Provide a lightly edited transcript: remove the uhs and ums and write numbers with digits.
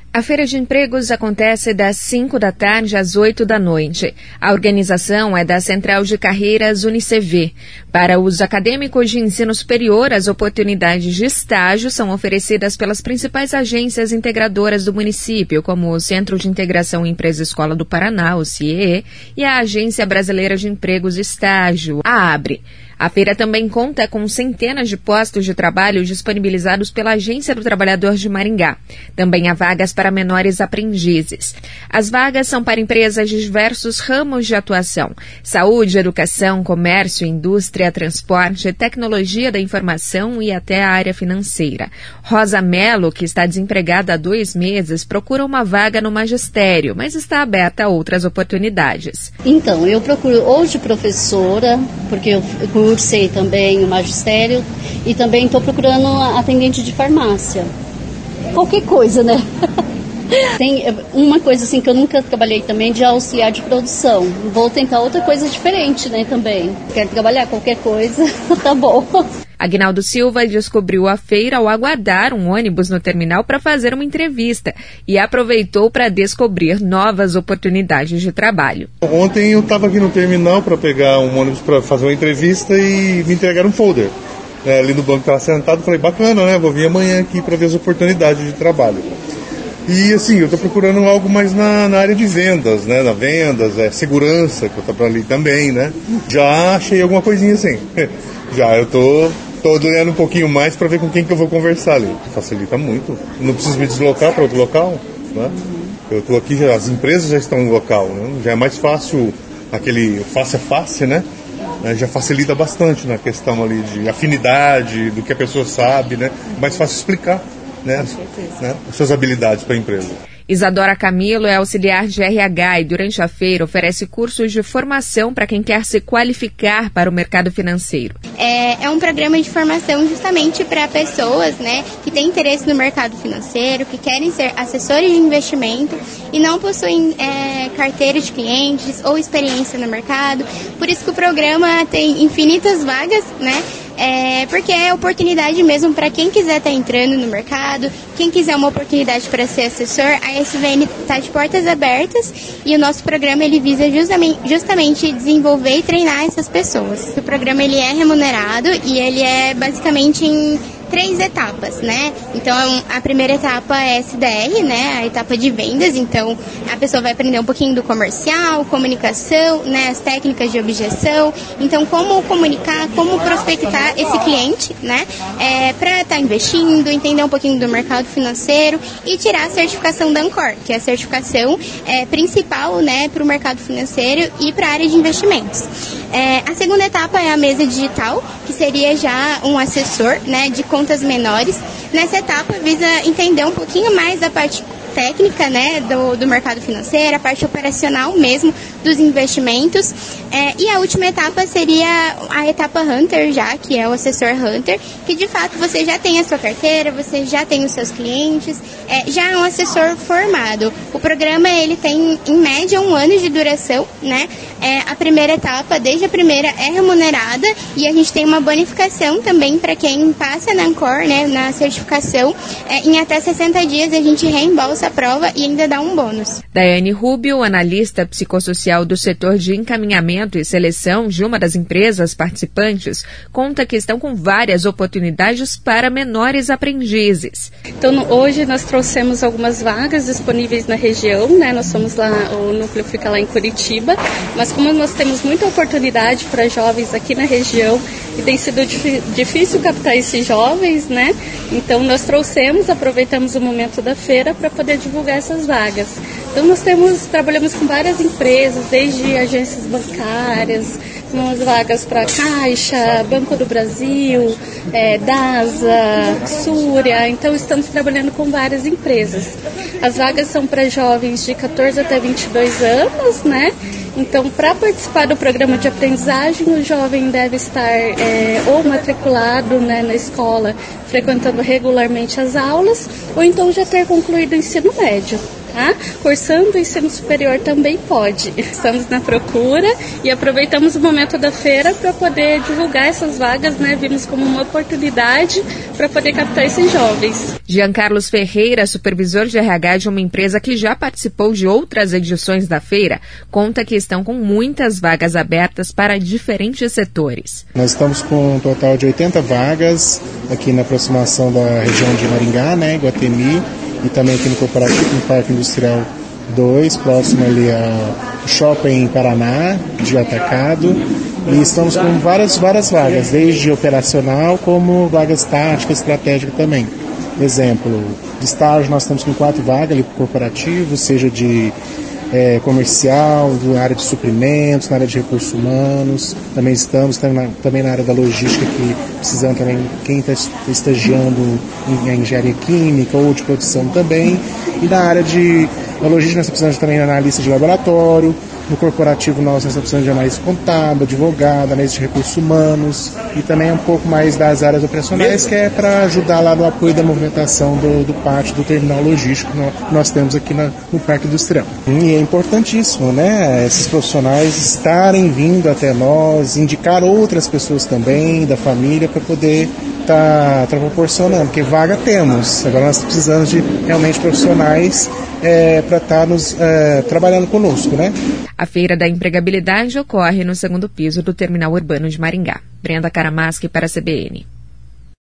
A Feira de Empregos acontece das 5 da tarde às 8 da noite. A organização é da Central de Carreiras UniCV. Para os acadêmicos de ensino superior, as oportunidades de estágio são oferecidas pelas principais agências integradoras do município, como o Centro de Integração Empresa Escola do Paraná, o CIEE, e a Agência Brasileira de Empregos e Estágio, a ABRE. A feira também conta com centenas de postos de trabalho disponibilizados pela Agência do Trabalhador de Maringá. Também há vagas para menores aprendizes. As vagas são para empresas de diversos ramos de atuação: saúde, educação, comércio, indústria, transporte, tecnologia da informação e até a área financeira. Rosa Mello, que está desempregada há 2 meses, procura uma vaga no magistério, mas está aberta a outras oportunidades. Então, eu procuro hoje professora, porque eu cursei também o magistério, e também estou procurando atendente de farmácia. Qualquer coisa, né? Tem uma coisa assim que eu nunca trabalhei também, de auxiliar de produção. Vou tentar outra coisa diferente, né, também. Quero trabalhar qualquer coisa, tá bom. Aguinaldo Silva descobriu a feira ao aguardar um ônibus no terminal para fazer uma entrevista e aproveitou para descobrir novas oportunidades de trabalho. Ontem eu estava aqui no terminal para pegar um ônibus para fazer uma entrevista e me entregaram um folder. Ali no banco estava sentado, falei, bacana, né? Vou vir amanhã aqui para ver as oportunidades de trabalho. E assim, eu estou procurando algo mais na área de vendas, né? Na vendas, segurança, que eu estou ali também, né? Já achei alguma coisinha assim. Já eu estou olhando um pouquinho mais para ver com quem que eu vou conversar ali. Facilita muito. Não preciso me deslocar para outro local, né? Eu estou aqui, as empresas já estão no local, né? Já é mais fácil aquele face a face, né? Já facilita bastante na questão ali de afinidade, do que a pessoa sabe, né? Mais fácil explicar, né? As suas habilidades para a empresa. Isadora Camilo é auxiliar de RH e durante a feira oferece cursos de formação para quem quer se qualificar para o mercado financeiro. É um programa de formação justamente para pessoas, né, que têm interesse no mercado financeiro, que querem ser assessores de investimento e não possuem carteira de clientes ou experiência no mercado. Por isso que o programa tem infinitas vagas, né? Porque é oportunidade mesmo para quem quiser estar entrando no mercado, quem quiser uma oportunidade para ser assessor. A SVN está de portas abertas e o nosso programa ele visa justamente desenvolver e treinar essas pessoas. O programa ele é remunerado e ele é basicamente em 3 etapas, né? Então, a primeira etapa é SDR, né? A etapa de vendas. Então, a pessoa vai aprender um pouquinho do comercial, comunicação, né? As técnicas de objeção. Então, como comunicar, como prospectar esse cliente, né? Para estar investindo, entender um pouquinho do mercado financeiro e tirar a certificação da Ancor, que é a certificação principal, né? Para o mercado financeiro e para a área de investimentos. A segunda etapa é a mesa digital, que seria já um assessor, né? De contas menores. Nessa etapa visa entender um pouquinho mais da parte técnica, né, do mercado financeiro, a parte operacional mesmo dos investimentos. E a última etapa seria a etapa Hunter já, que é o assessor Hunter, que de fato você já tem a sua carteira, você já tem os seus clientes, já é um assessor formado. O programa ele tem em média 1 ano de duração, né? A primeira etapa, desde a primeira, é remunerada e a gente tem uma bonificação também para quem passa na Ancor, né, na certificação. Em até 60 dias a gente reembolsa a prova e ainda dá um bônus. Daiane Rubio, analista psicossocial do setor de encaminhamento e seleção de uma das empresas participantes, conta que estão com várias oportunidades para menores aprendizes. Então, hoje nós trouxemos algumas vagas disponíveis na região, né? Nós somos lá, o núcleo fica lá em Curitiba, mas como nós temos muita oportunidade para jovens aqui na região e tem sido difícil captar esses jovens, né? Então nós aproveitamos o momento da feira para poder divulgar essas vagas. Então nós trabalhamos com várias empresas, desde agências bancárias, umas vagas para Caixa, Banco do Brasil, DASA, Súria. Então estamos trabalhando com várias empresas. As vagas são para jovens de 14 até 22 anos, né? Então, para participar do programa de aprendizagem, o jovem deve estar ou matriculado, né, na escola, frequentando regularmente as aulas, ou então já ter concluído o ensino médio. tá? Cursando ensino superior também pode. Estamos na procura e aproveitamos o momento da feira para poder divulgar essas vagas, né? Vimos como uma oportunidade para poder captar esses jovens. Jean Carlos Ferreira, supervisor de RH de uma empresa que já participou de outras edições da feira, conta que estão com muitas vagas abertas para diferentes setores. Nós estamos com um total de 80 vagas aqui na aproximação da região de Maringá, né, Iguatemi, e também aqui no Corporativo, no Parque Industrial 2, próximo ali ao Shopping Paraná, de atacado. E estamos com várias vagas, desde operacional como vagas táticas, estratégicas também. Exemplo, de estágio nós estamos com 4 vagas ali para o corporativo, seja de comercial, na área de suprimentos, na área de recursos humanos. Também estamos também na área da logística, que precisando também quem está estagiando em engenharia química ou de produção também. E na área de logística nós precisamos também de analista de laboratório. No corporativo nós estamos precisando de analista contábil, advogado, analista de recursos humanos e também um pouco mais das áreas operacionais, que é para ajudar lá no apoio da movimentação do pátio do terminal logístico que nós temos aqui no Parque Industrial. E é importantíssimo, né, esses profissionais estarem vindo até nós, indicar outras pessoas também da família para poder tá proporcionando, porque vaga temos, agora nós precisamos de realmente profissionais para estar trabalhando conosco, né? A Feira da Empregabilidade ocorre no 2º piso do Terminal Urbano de Maringá. Brenda Caramaschi para a CBN.